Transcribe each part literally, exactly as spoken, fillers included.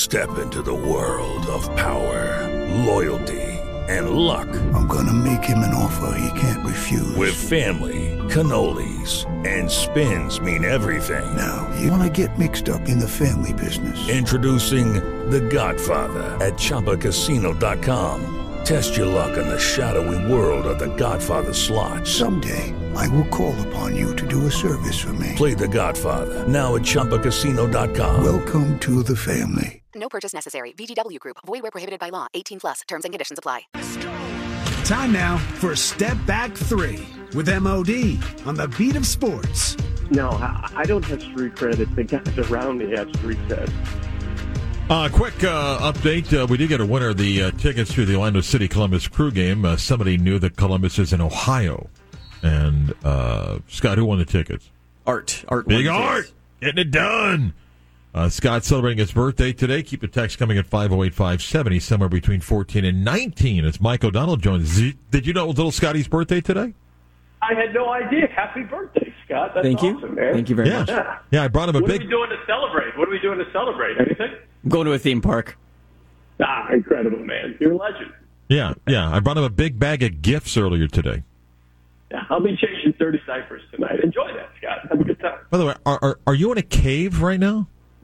Step into the world of power, loyalty, and luck. I'm gonna make him an offer he can't refuse. With family, cannolis, and spins mean everything. Now, you wanna get mixed up in the family business. Introducing The Godfather at Chumba Casino dot com. Test your luck in the shadowy world of The Godfather slot. Someday, I will call upon you to do a service for me. Play The Godfather now at Chumba Casino dot com. Welcome to the family. No purchase necessary. V G W Group. Void where prohibited by law. eighteen plus. Terms and conditions apply. Time now for Step Back Three with M O D on the Beat of Sports. No, I don't have street cred. It's the guys around me have street cred. Uh, quick uh, update. Uh, we did get a winner of the uh, tickets to the Orlando City Columbus Crew game. Uh, somebody knew that Columbus is in Ohio. And, uh, Scott, who won the tickets? Art. Art. Big Art. Getting it done. Uh, Scott's celebrating his birthday today. Keep the text coming at five oh eight five seven. He's somewhere between fourteen and nineteen. It's Mike O'Donnell joins. Did you know it was little Scotty's birthday today? I had no idea. Happy birthday, Scott. That's Thank awesome, you. man. Thank you very yeah. much. Yeah. yeah, I brought him a what big... What are we doing to celebrate? What are we doing to celebrate? Anything? I'm going to a theme park. Ah, incredible, man. You're a legend. Yeah, yeah. I brought him a big bag of gifts earlier today. Yeah, I'll be changing thirty diapers tonight. Enjoy that, Scott. Have a good time. By the way, are are, are you in a cave right now?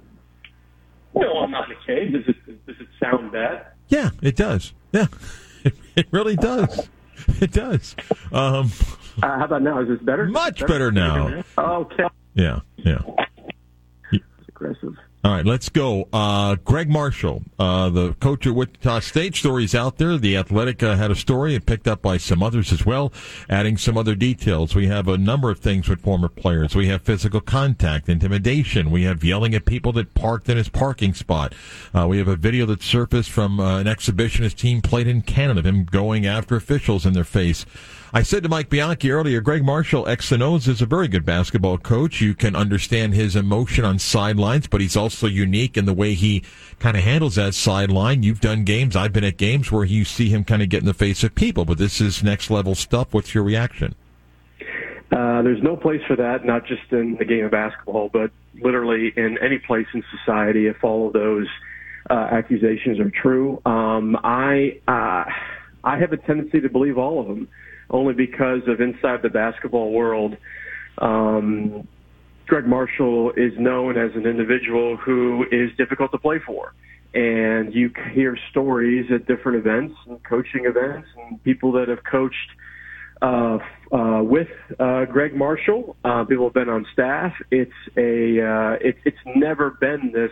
No, I'm not in a cave. Does it, does it sound bad? Yeah, it does. Yeah, it, it really does. It does. Um, uh, how about now? Is this better? Much better, better now. Okay. Yeah, yeah. It's aggressive. All right, let's go. Uh, Greg Marshall, uh, the coach at Wichita State. Story's out there. The Athletic uh, had a story and picked up by some others as well, adding some other details. We have a number of things with former players. We have physical contact, intimidation. We have yelling at people that parked in his parking spot. Uh, we have a video that surfaced from uh, an exhibition his team played in Canada, him going after officials in their face. I said to Mike Bianchi earlier, Greg Marshall, X and O's, is a very good basketball coach. You can understand his emotion on sidelines, but he's also unique in the way he kind of handles that sideline. You've done games, I've been at games where you see him kind of get in the face of people, but this is next level stuff. What's your reaction? Uh, there's no place for that, not just in the game of basketball, but literally in any place in society if all of those uh, accusations are true. Um, I, uh, I have a tendency to believe all of them. Only because of inside the basketball world, um, Greg Marshall is known as an individual who is difficult to play for. And you hear stories at different events and coaching events and people that have coached uh, uh, with uh, Greg Marshall. Uh, people have been on staff. It's a uh, it, it's never been this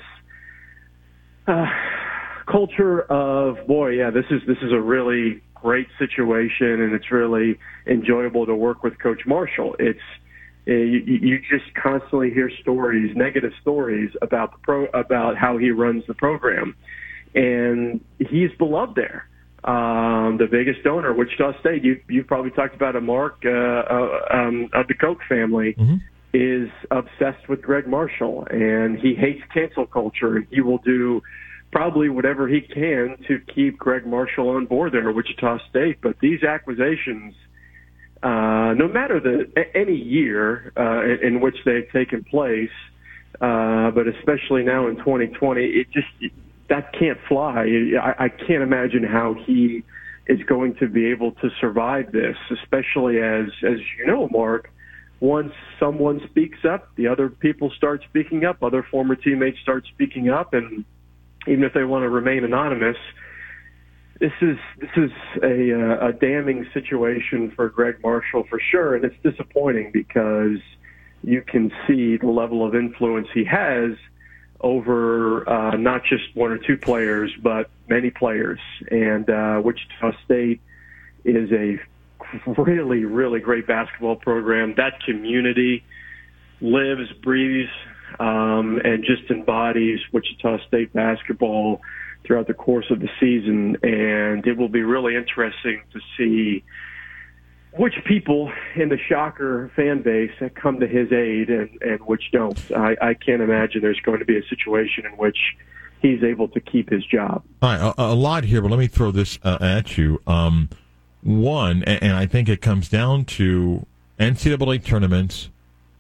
uh, culture of, boy, yeah, this is this is a really great situation, and it's really enjoyable to work with Coach Marshall. It's uh, you, you just constantly hear stories, negative stories about the pro, about how he runs the program, and he's beloved there. Um, the biggest donor, Wichita State, you you've probably talked about it, Mark, uh, uh, um, of the Koch family, mm-hmm. is obsessed with Greg Marshall, and he hates cancel culture, and he will do probably whatever he can to keep Greg Marshall on board there at Wichita State. But these acquisitions, uh, no matter the any year uh, in, in which they've taken place, uh, but especially now in twenty twenty, it just that can't fly. I, I can't imagine how he is going to be able to survive this, especially as, as you know, Mark, once someone speaks up, the other people start speaking up, other former teammates start speaking up, and even if they want to remain anonymous, this is this is a, uh, a damning situation for Greg Marshall for sure, and it's disappointing because you can see the level of influence he has over uh, not just one or two players, but many players. And uh, Wichita State is a really, really great basketball program. That community lives, breathes, Um, and just embodies Wichita State basketball throughout the course of the season. And it will be really interesting to see which people in the Shocker fan base that come to his aid and, and which don't. I, I can't imagine there's going to be a situation in which he's able to keep his job. All right, a, a lot here, but let me throw this uh, at you. Um, one, and, and I think it comes down to N C double A tournaments,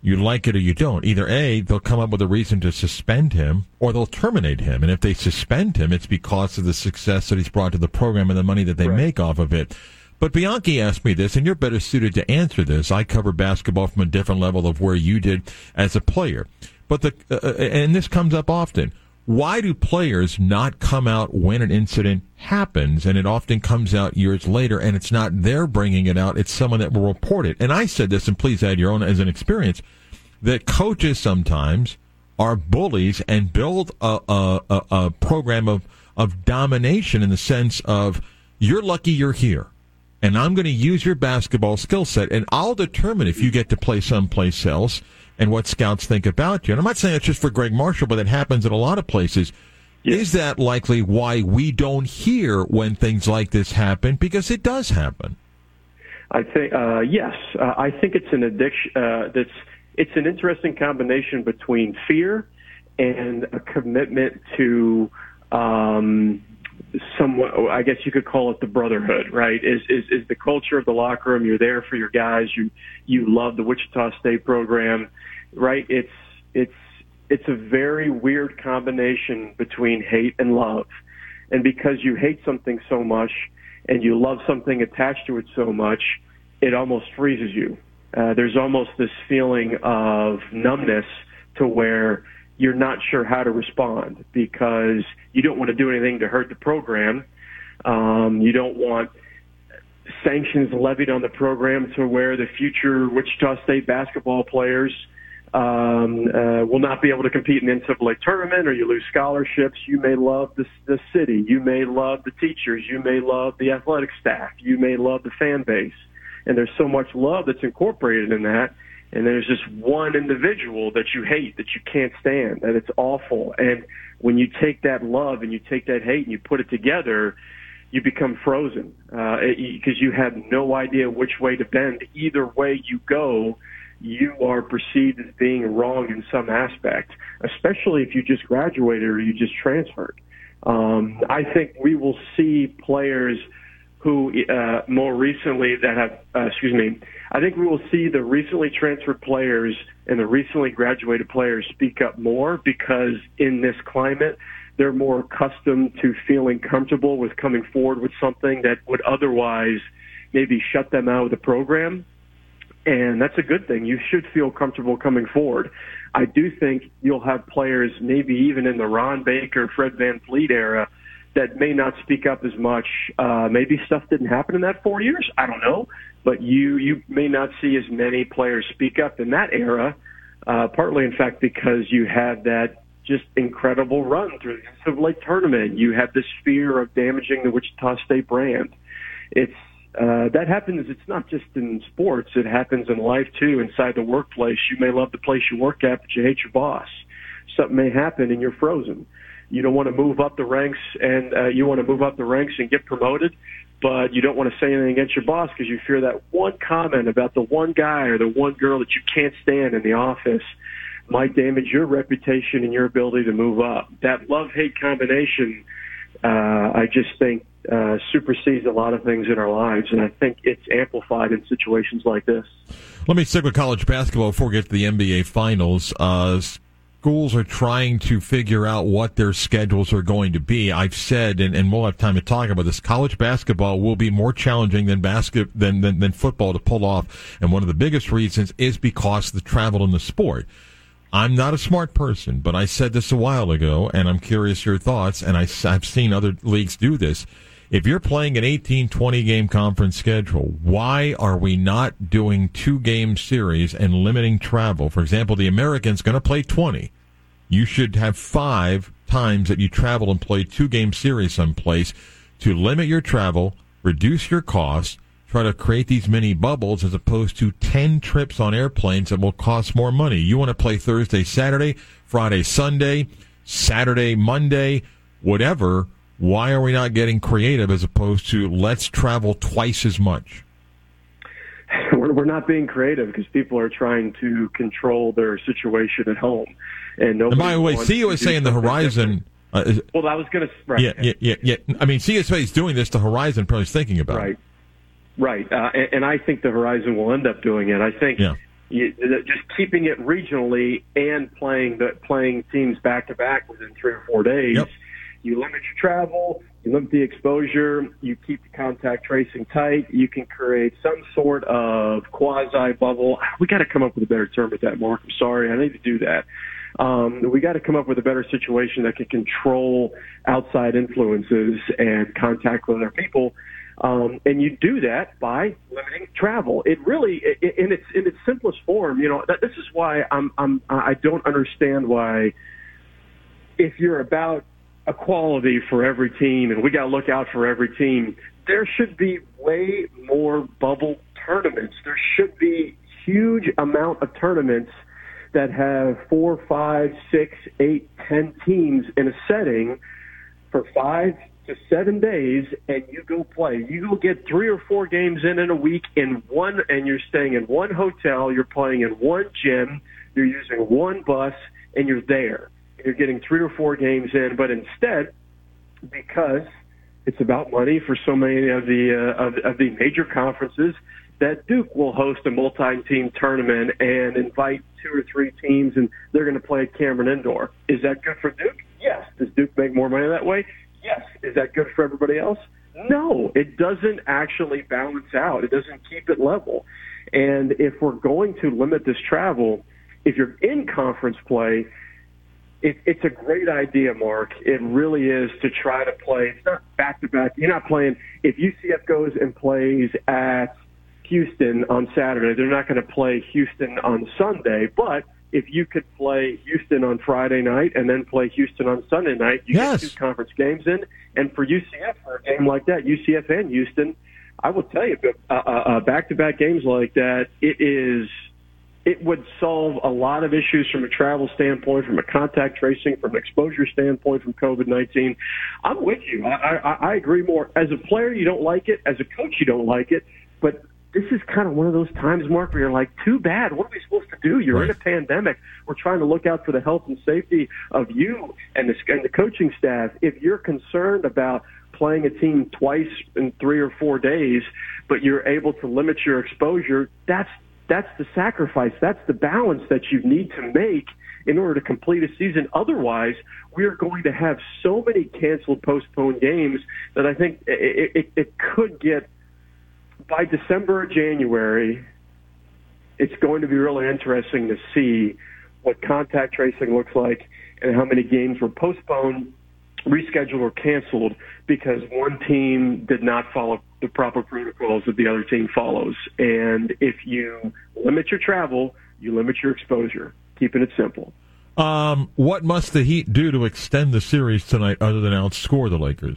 You like it or you don't. Either A, they'll come up with a reason to suspend him, or they'll terminate him. And if they suspend him, it's because of the success that he's brought to the program and the money that they right. make off of it. But Bianchi asked me this, and you're better suited to answer this. I cover basketball from a different level of where you did as a player. But the uh, and this comes up often. Why do players not come out when an incident happens, and it often comes out years later, and it's not their bringing it out, it's someone that will report it? And I said this, and please add your own as an experience, that coaches sometimes are bullies and build a, a, a, a program of, of domination in the sense of, you're lucky you're here, and I'm going to use your basketball skill set, and I'll determine if you get to play someplace else and what scouts think about you. And I'm not saying it's just for Greg Marshall, but it happens at a lot of places. Yes. Is that likely why we don't hear when things like this happen? Because it does happen. I think uh, yes. Uh, I think it's an addiction. Uh, that's it's an interesting combination between fear and a commitment to um, somewhat. I guess you could call it the brotherhood, right? Is is is the culture of the locker room? You're there for your guys. You you love the Wichita State program. Right, it's it's it's a very weird combination between hate and love, and because you hate something so much and you love something attached to it so much, it almost freezes you. Uh, there's almost this feeling of numbness to where you're not sure how to respond because you don't want to do anything to hurt the program. Um, you don't want sanctions levied on the program to where the future Wichita State basketball players Um, uh, will not be able to compete in the N C double A tournament, or you lose scholarships. You may love the, the city. You may love the teachers. You may love the athletic staff. You may love the fan base. And there's so much love that's incorporated in that. And there's just one individual that you hate, that you can't stand, that it's awful. And when you take that love and you take that hate and you put it together, you become frozen because uh, you have no idea which way to bend. Either way you go, you are perceived as being wrong in some aspect, especially if you just graduated or you just transferred. Um, I think we will see players who uh, more recently that have, uh, excuse me, I think we will see the recently transferred players and the recently graduated players speak up more because in this climate, they're more accustomed to feeling comfortable with coming forward with something that would otherwise maybe shut them out of the program. And that's a good thing. You should feel comfortable coming forward. I do think you'll have players, maybe even in the Ron Baker, Fred Van Fleet era, that may not speak up as much. Uh, maybe stuff didn't happen in that four years. I don't know. But you, you may not see as many players speak up in that era, uh, partly, in fact, because you had that just incredible run through the N C double A tournament. You have this fear of damaging the Wichita State brand. It's Uh, that happens. It's not just in sports. It happens in life, too, inside the workplace. You may love the place you work at, but you hate your boss. Something may happen and you're frozen. You don't want to move up the ranks, and uh, you want to move up the ranks and get promoted, but you don't want to say anything against your boss because you fear that one comment about the one guy or the one girl that you can't stand in the office might damage your reputation and your ability to move up. That love-hate combination, uh, I just think, Uh, supersedes a lot of things in our lives, and I think it's amplified in situations like this. Let me stick with college basketball before we get to the N B A Finals. Uh, schools are trying to figure out what their schedules are going to be. I've said, and, and we'll have time to talk about this, college basketball will be more challenging than basket than, than, than football to pull off, and one of the biggest reasons is because of the travel in the sport. I'm not a smart person, but I said this a while ago, and I'm curious your thoughts, and I, I've seen other leagues do this. If you're playing an eighteen, twenty-game conference schedule, why are we not doing two-game series and limiting travel? For example, the American's going to play twenty. You should have five times that you travel and play two-game series someplace to limit your travel, reduce your costs, try to create these mini bubbles as opposed to ten trips on airplanes that will cost more money. You want to play Thursday, Saturday, Friday, Sunday, Saturday, Monday, whatever. Why are we not getting creative as opposed to let's travel twice as much? We're, we're not being creative because people are trying to control their situation at home. And, and by the way, C U S A and the Horizon. Uh, is, well, I was going to. Right. Yeah, yeah, yeah, yeah. I mean, C U S A is doing this. The Horizon probably is thinking about right. it. Right. Uh, and, and I think the Horizon will end up doing it. I think. Yeah. You, just keeping it regionally and playing the playing teams back to back within three or four days. Yep. You limit your travel, you limit the exposure, you keep the contact tracing tight. You can create some sort of quasi bubble. We got to come up with a better term with that, Mark. I'm sorry, I need to do that. Um, we got to come up with a better situation that can control outside influences and contact with other people. Um, and you do that by limiting travel. It really, in its in its simplest form, you know, that, this is why I'm, I'm I don't understand why, if you're about equality for every team and we got to look out for every team, there should be way more bubble tournaments. There should be huge amount of tournaments that have four, five, six, eight, ten teams in a setting for five to seven days, and you go play. You go get three or four games in in a week in one, and you're staying in one hotel, you're playing in one gym, you're using one bus, and you're there. You're getting three or four games in, but instead, because it's about money for so many of the uh, of, of the major conferences, that Duke will host a multi-team tournament and invite two or three teams, and they're going to play at Cameron Indoor. Is that good for Duke? Yes. Does Duke make more money that way? Yes. Is that good for everybody else? No. It doesn't actually balance out. It doesn't keep it level. And if we're going to limit this travel, if you're in conference play, it, it's a great idea, Mark. It really is, to try to play. It's not back-to-back. You're not playing. If U C F goes and plays at Houston on Saturday, they're not going to play Houston on Sunday, but if you could play Houston on Friday night and then play Houston on Sunday night, you yes. get two conference games in. And for U C F, for a game like that, U C F and Houston, I will tell you, uh, uh, back-to-back games like that, it is it would solve a lot of issues from a travel standpoint, from a contact tracing, from an exposure standpoint, from COVID nineteen. I'm with you. I, I, I agree more. As a player, you don't like it. As a coach, you don't like it. But this is kind of one of those times, Mark, where you're like, too bad. What are we supposed to do? You're right. in a pandemic. We're trying to look out for the health and safety of you and the, and the coaching staff. If you're concerned about playing a team twice in three or four days, but you're able to limit your exposure, that's that's the sacrifice. That's the balance that you need to make in order to complete a season. Otherwise, we're going to have so many canceled, postponed games that I think it, it, it could get, by December or January, it's going to be really interesting to see what contact tracing looks like and how many games were postponed, rescheduled, or canceled because one team did not follow the proper protocols that the other team follows. And if you limit your travel, you limit your exposure. Keeping it simple. Um, what must the Heat do to extend the series tonight other than outscore the Lakers?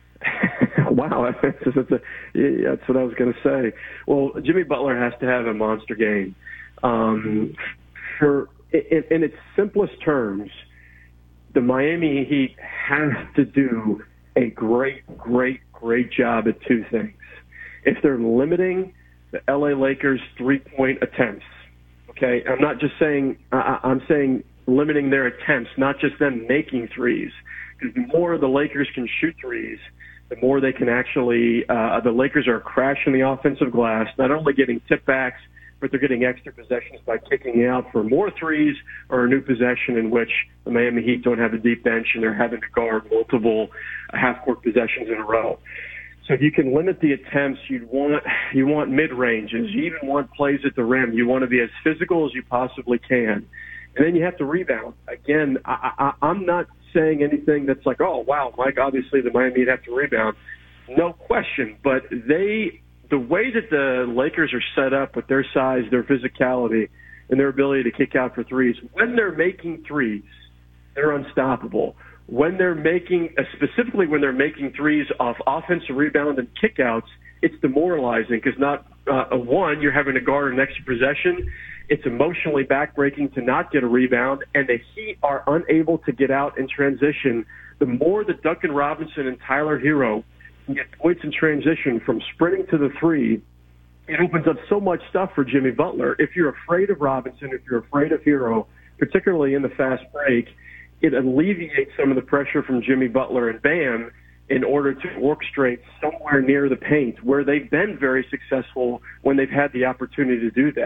Wow, that's, that's, a, yeah, that's what I was going to say. Well, Jimmy Butler has to have a monster game. Um, for in, in its simplest terms, the Miami Heat have to do a great, great, great job at two things. If they're limiting the L A Lakers' three-point attempts, okay, I'm not just saying, I, I'm saying limiting their attempts, not just them making threes, because the more the Lakers can shoot threes, the more they can actually, uh, the Lakers are crashing the offensive glass, not only getting tip-backs, but they're getting extra possessions by kicking out for more threes or a new possession in which the Miami Heat don't have a deep bench and they're having to guard multiple half-court possessions in a row. So if you can limit the attempts, you'd want, you want mid-ranges. You even want plays at the rim. You want to be as physical as you possibly can. And then you have to rebound. Again, I, I, I'm not saying anything that's like, oh, wow, Mike, obviously the Miami Heat have to rebound. No question. But they, the way that the Lakers are set up with their size, their physicality, and their ability to kick out for threes, when they're making threes, they're unstoppable. When they're making, specifically when they're making threes off offensive rebound and kickouts, it's demoralizing because not, uh, one, you're having to guard an extra possession. It's emotionally backbreaking to not get a rebound, and the Heat are unable to get out in transition. The more that Duncan Robinson and Tyler Hero can get points in transition from sprinting to the three, it opens up so much stuff for Jimmy Butler. If you're afraid of Robinson, if you're afraid of Hero, particularly in the fast break, it alleviates some of the pressure from Jimmy Butler and Bam in order to orchestrate somewhere near the paint where they've been very successful when they've had the opportunity to do that. I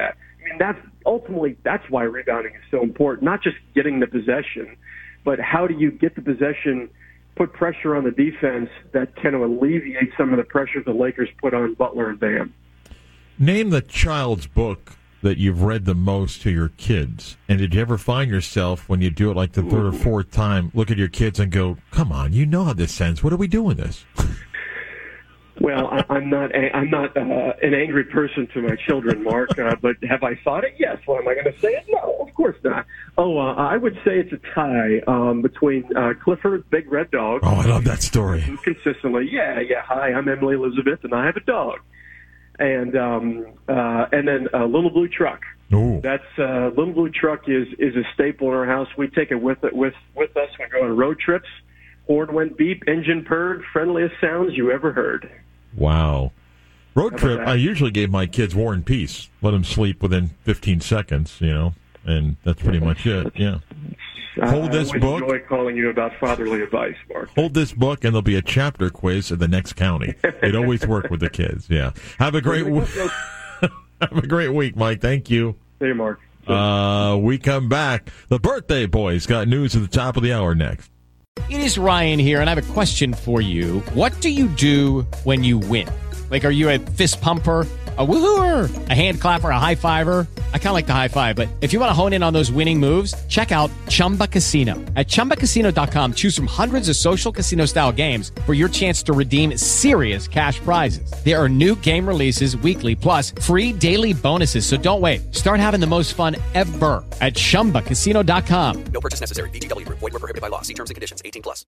mean, that's ultimately that's why rebounding is so important. Not just getting the possession, but how do you get the possession, put pressure on the defense that can alleviate some of the pressure the Lakers put on Butler and Bam. Name the child's book that you've read the most to your kids. And did you ever find yourself, when you do it like the third or fourth time, look at your kids and go, come on, you know how this ends. What are we doing this? Well, I, I'm not a, I'm not uh, an angry person to my children, Mark, uh, but have I thought it? Yes. Well, am I going to say it? No, of course not. Oh, uh, I would say it's a tie um, between uh, Clifford, Big Red Dog. Oh, I love that story. Consistently, yeah, yeah. Hi, I'm Emily Elizabeth, and I have a dog. And um, uh, and then uh, Little Blue Truck. Ooh. That's uh, Little Blue Truck is is a staple in our house. We take it with it with with us when we go on road trips. Horn went beep, engine purred, friendliest sounds you ever heard. Wow. Road trip, that? I usually gave my kids War and Peace. Let them sleep within fifteen seconds, you know, and that's pretty much it, yeah. Hold this I book. enjoy calling you about fatherly advice, Mark. Hold this book, and there'll be a chapter quiz in the next county. It always worked with the kids, yeah. Have a great week. Have a great week, Mike. Thank you. See you, Mark. Uh, we come back. The Birthday Boys got news at the top of the hour next. It is Ryan here, and I have a question for you. What do you do when you win? Like, are you a fist pumper, a woohooer, a hand clapper, a high fiver? I kind of like the high five, but if you want to hone in on those winning moves, check out Chumba Casino. At Chumba Casino dot com, choose from hundreds of social casino-style games for your chance to redeem serious cash prizes. There are new game releases weekly, plus free daily bonuses, so don't wait. Start having the most fun ever at Chumba Casino dot com. No purchase necessary. V G W Group. Void where prohibited by law. See terms and conditions. eighteen plus.